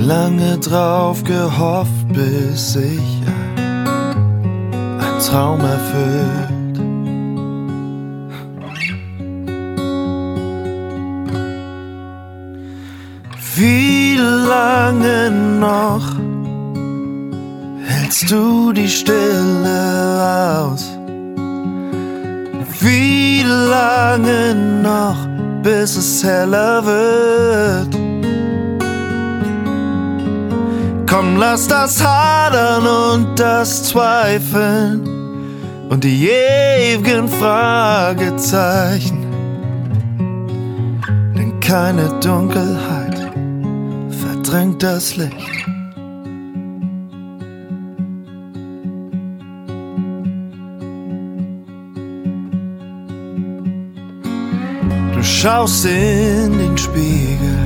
lange drauf gehofft, bis sich ein Traum erfüllt. Wie lange noch hältst du die Stille aus? Wie lange noch, bis es heller wird? Komm, lass das Hadern und das Zweifeln und die ewigen Fragezeichen, denn keine Dunkelheit verdrängt das Licht. Du schaust in den Spiegel